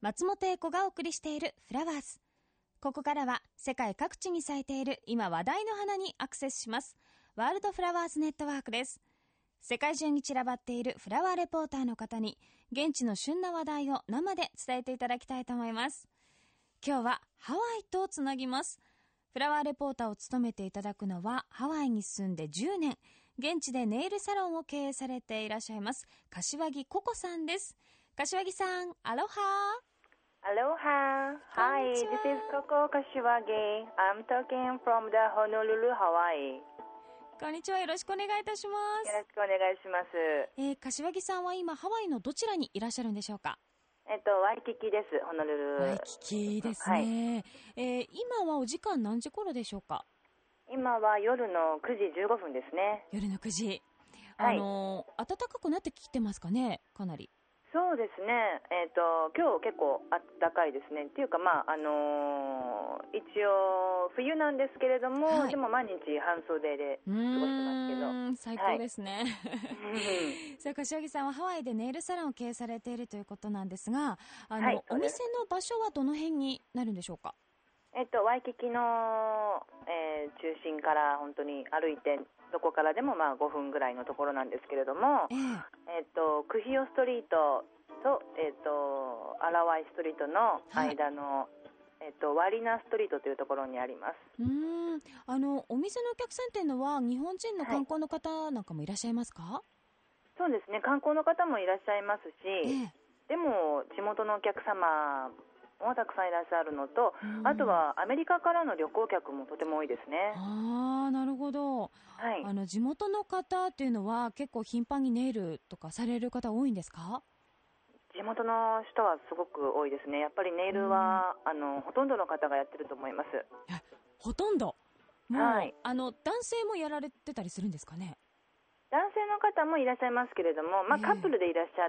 松本英子がお送りしているフラワーズ。ここからは世界各地に咲いている今話題の花にアクセスします。ワールドフラワーズネットワークです。世界中に散らばっているフラワーレポーターの方に現地の旬な話題を生で伝えていただきたいと思います。今日はハワイとつなぎます。フラワーレポーターを務めていただくのはハワイに住んで10年、現地でネイルサロンを経営されていらっしゃいます柏木ココさんです。柏木さん、アロハ。 Aloha. Hi, this is Coco Kashiwagi. I'm talking from the Honolulu, Hawaii. こんにちは。よろしくお願いいたします。 よろしくお願いします。 柏木さんは今ハワイのどちらにいらっしゃるんでしょうか？ ワイキキです、ホノルル。 ワイキキですね。はい。今はお時間何時頃でしょうか？ 今は夜の9時15分ですね。 夜の9時。 はい。 暖かくなってきてますかね、かなり。 そうですね。今日結構暖かいですね。っていうか一応冬なんですけれども、はい、でも毎日半袖で過ごしてますけど。 最高ですね。はい、さあ、柏木さんはハワイでネイルサロンを経営されているということなんですが、はい、お店の場所はどの辺になるんでしょうか？ ワイキキの、中心から本当に歩いてどこからでも5分ぐらいのところなんですけれども、クヒオストリートと、アラワイストリートの間の、ワリナストリートというところにあります。 お店のお客さんというのは日本人の観光の方なんかもいらっしゃいますか？はい、 そうですね、観光の方もいらっしゃいますし、でも地元のお客様もたくさんいらっしゃるのと、あとはアメリカからの旅行客もとても多いですね。 なるほど。はい、地元の方っていうのは結構頻繁にネイルとかされる方多いんですか？ 地元の人はすごく多いですね。やっぱりネイルはほとんどの方がやってると思います。 ほとんどもう、 はい、 男性もやられてたりするんですかね？ 男性の方もいらっしゃいますけれども、カップルでいらっしゃって、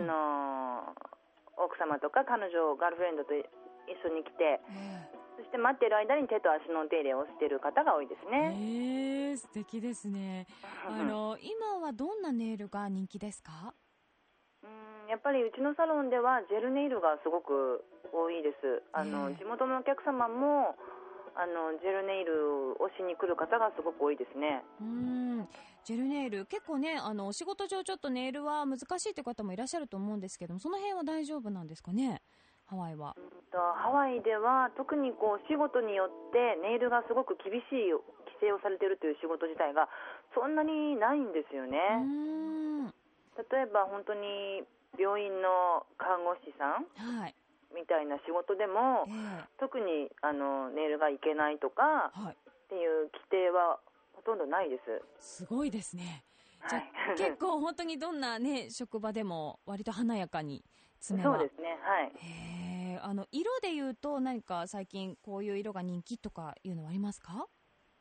奥様とか彼女ガールフレンドと一緒に来て、そして待っている間に手と足の手入れをしている方が多いですね。 素敵ですね。今はどんなネイルが人気ですか？ やっぱりうちのサロンではジェルネイルがすごく多いです。地元のお客様もジェルネイルをしに来る方がすごく多いですね。 ジェルネイル結構ね、お仕事上ちょっとネイルは難しいという方もいらっしゃると思うんですけども、その辺は大丈夫なんですかね、ハワイは。 ハワイでは特に仕事によってネイルがすごく厳しい規制をされているという仕事自体がそんなにないんですよね。例えば本当に病院の看護師さん、みたいな仕事でも、特にネイルがいけないとか、っていう規定はほとんどないです。 すごいですね。じゃあ、結構本当にどんなね職場でも割と華やかに爪は。 そうですね。はい。 色でいうと何か最近こういう色が人気とかいうのはありますか？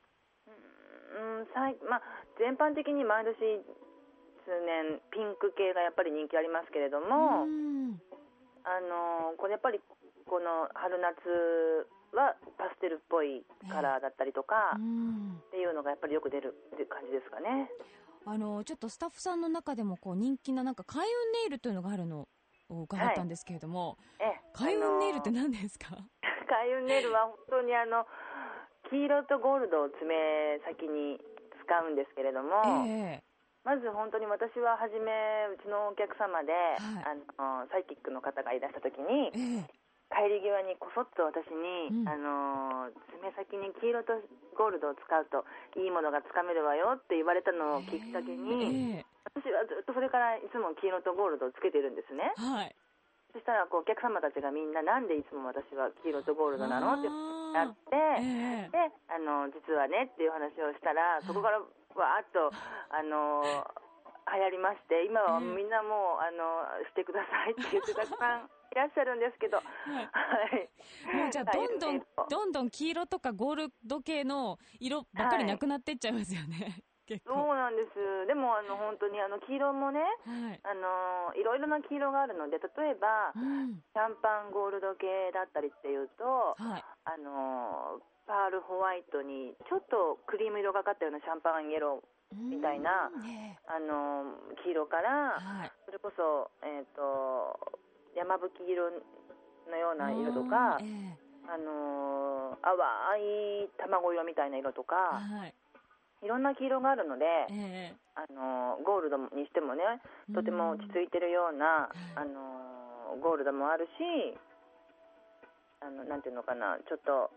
全般的に毎年数年ピンク系がやっぱり人気ありますけれども、これやっぱりこの春夏はパステルっぽいカラーだったりとか、っていうのがやっぱりよく出るっていう感じですかね。 ちょっとスタッフさんの中でも人気な開運ネイルというのがあるのを伺ったんですけれども、開運ネイルって何ですか？ 開運ネイルは本当に黄色とゴールドを爪先に使うんですけれども、まず本当に私は初めうちのお客様で、サイキックの方がいらした時に、帰り際にこそっと私に、爪先に黄色とゴールドを使うといいものがつかめるわよって言われたのをきっかけに、私はずっとそれからいつも黄色とゴールドをつけてるんですね。そしたらお客様たちがみんななんでいつも私は黄色とゴールドなのってなって、で実はねっていう話をしたら、そこからわーっと流行りまして、今はみんなもうしてくださいって言ってたくさんいらっしゃるんですけど、 もうじゃあどんどん黄色とかゴールド系の色ばっかりなくなっていっちゃいますよね。 そうなんです。でも本当に黄色もね、いろいろな黄色があるので、例えば、シャンパンゴールド系だったりっていうと、パールホワイトにちょっとクリーム色がかったようなシャンパンイエローみたいな、黄色から、それこそ、 山吹色のような色とか、淡い卵色みたいな色とか、いろんな黄色があるので、ゴールドにしてもね、とても落ち着いてるような、ゴールドもあるし、なんていうのかな、ちょっと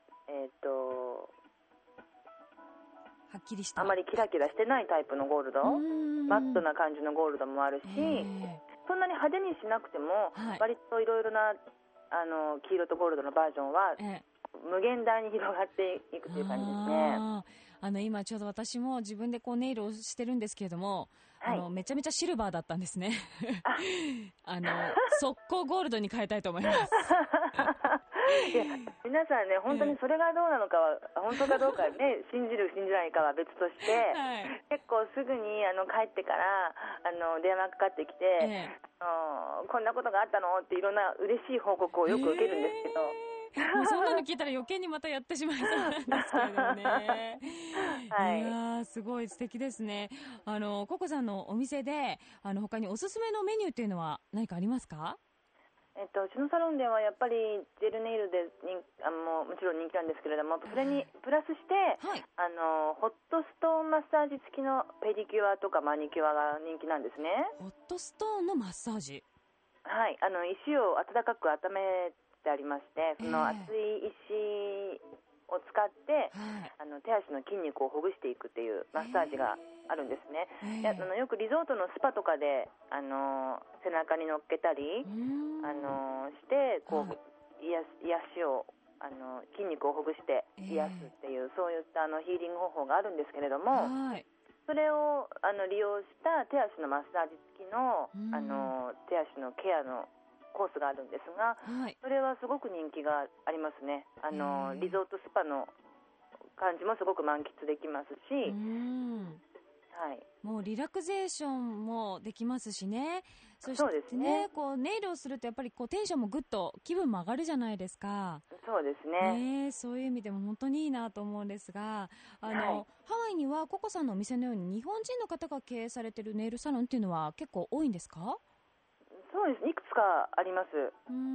はっきりした、 あまりキラキラしてないタイプのゴールド、マットな感じのゴールドもあるし、そんなに派手にしなくても、割といろいろな黄色とゴールドのバージョンは、無限大に広がっていくという感じですね。 今ちょうど私も自分でこうネイルをしてるんですけれども、めちゃめちゃシルバーだったんですね。速攻ゴールドに変えたいと思います。 いや、皆さんね、本当にそれがどうなのかは、本当かどうかね、信じる信じないかは別として、結構すぐに帰ってから電話かかってきて、こんなことがあったのっていろんな嬉しい報告をよく受けるんですけど、 もうそんなの聞いたら余計にまたやってしまいそうなんですけれどもね。いやすごい素敵ですね。ココさんのお店で他におすすめのメニューっていうのは何かありますか？ うちのサロンではやっぱりジェルネイルでもちろん人気なんですけれども、それにプラスして、ホットストーンマッサージ付きのペディキュアとかマニキュアが人気なんですね。 ホットストーンのマッサージ、 はい、石を温かく温めてありまして、その熱い石を使って、手足の筋肉をほぐしていくっていうマッサージがあるんですね。よくリゾートのスパとかで背中に乗っけたりしてこう癒しを筋肉をほぐして癒すっていう、そういったヒーリング方法があるんですけれども、それを利用した手足のマッサージ付きの手足のケアのコースがあるんですが、それはすごく人気がありますね。リゾートスパの感じもすごく満喫できますし、 もうリラクゼーションもできますしね。そしてね、こうネイルをするとやっぱりこうテンションもぐっと気分も上がるじゃないですか。 そうですね。 そういう意味でも本当にいいなと思うんですが、ハワイにはココさんのお店のように日本人の方が経営されているネイルサロンっていうのは結構多いんですか？ そうです、いくつかあります。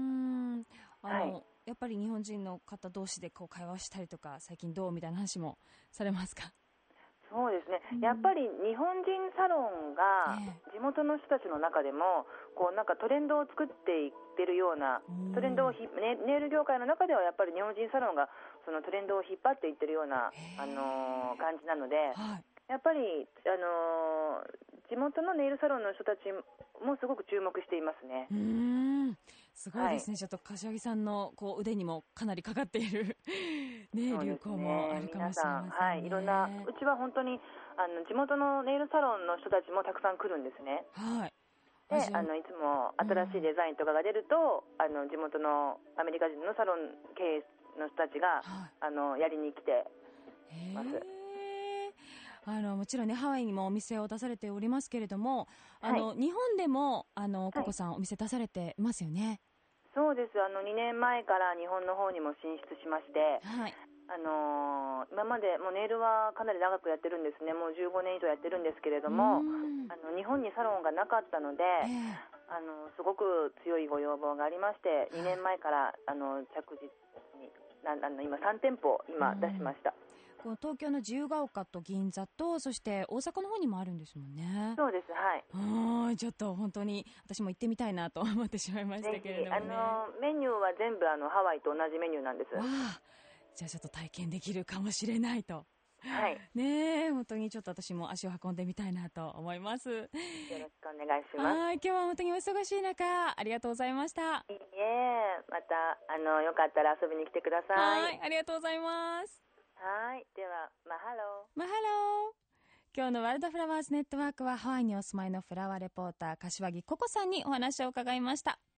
やっぱり日本人の方同士でこう会話したりとか、最近どうみたいな話もされますか？ そうですね、やっぱり日本人サロンが地元の人たちの中でもこうなんかトレンドを作っていってるような、トレンドをネイル業界の中ではやっぱり日本人サロンがそのトレンドを引っ張っていってるような感じなので、やっぱり地元のネイルサロンの人たちもすごく注目していますね。 すごいですね。ちょっと柏木さんのこう腕にもかなりかかっているね、流行もあるかもしれませんね。 いろんな、うちは本当に地元のネイルサロンの人たちもたくさん来るんですね。で、いつも新しいデザインとかが出ると、地元のアメリカ人のサロン経営の人たちが、やりに来てます。 もちろんね、ハワイにもお店を出されておりますけれども、日本でもココさんお店出されていますよね。 そうです。2年前から日本の方にも進出しまして、今までもうネイルはかなり長くやってるんですね。もう15年以上やってるんですけれども、日本にサロンがなかったので、すごく強いご要望がありまして、2年前から着実に今3店舗今出しました。 この東京の自由が丘と銀座と、そして大阪の方にもあるんですもんね。 そうです、はい。 ちょっと本当に私も行ってみたいなと思ってしまいましたけれどもね。 メニューは全部ハワイと同じメニューなんです。 じゃあちょっと体験できるかもしれないと。ね、本当にちょっと私も足を運んでみたいなと思います。よろしくお願いします。 今日は本当にお忙しい中ありがとうございました。 いいえ、またよかったら遊びに来てください。 ありがとうございます。 ではマハロー。 マハロー。今日のワールドフラワーズネットワークはハワイにお住まいのフラワーレポーター柏木ココさんにお話を伺いました。